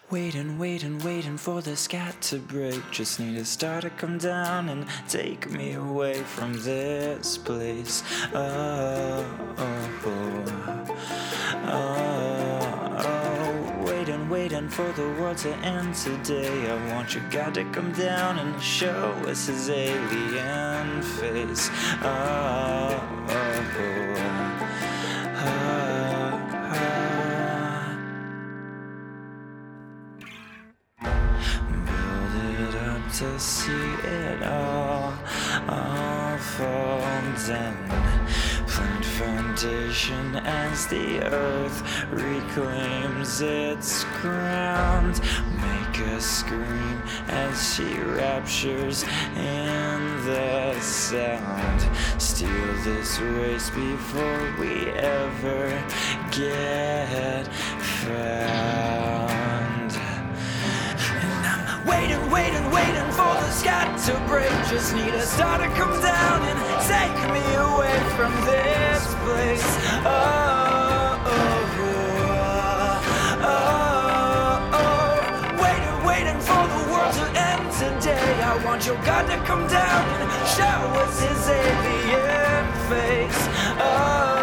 Waiting for the sky to break. Just need a star to come down and take me away from this place. Waiting for the world to end today. I want your God to come down and show us his alien face. To see it all fall down. Plant foundation as the earth reclaims its ground. Make us scream as she raptures in the sound. Steal this race before we ever get found. Waiting for the sky to break. Just need a star to come down and take me away from this place. Waiting for the world to end today. I want your God to come down and show us his alien face.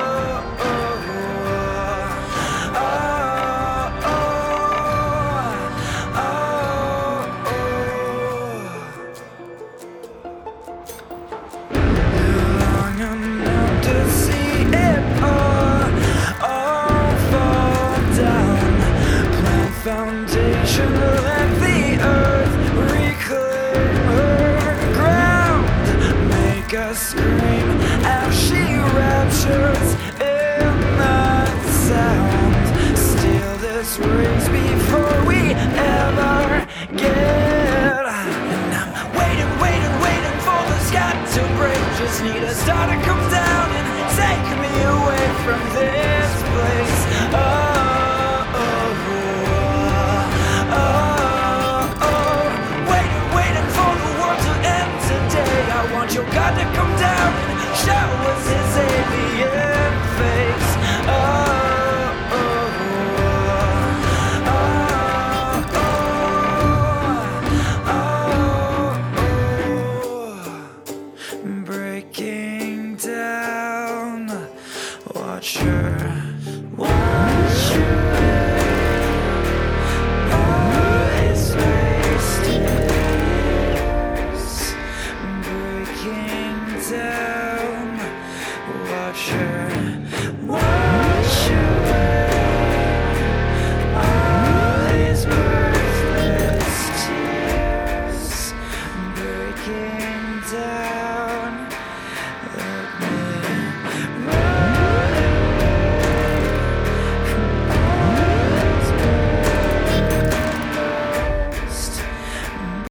To see it all fall down. Plant foundation, let the earth reclaim her ground. Make us scream as she raptures in the sound. Steal this race before we ever get. And I'm waiting for the sky to break. Just need a star to come down and take me away from this place.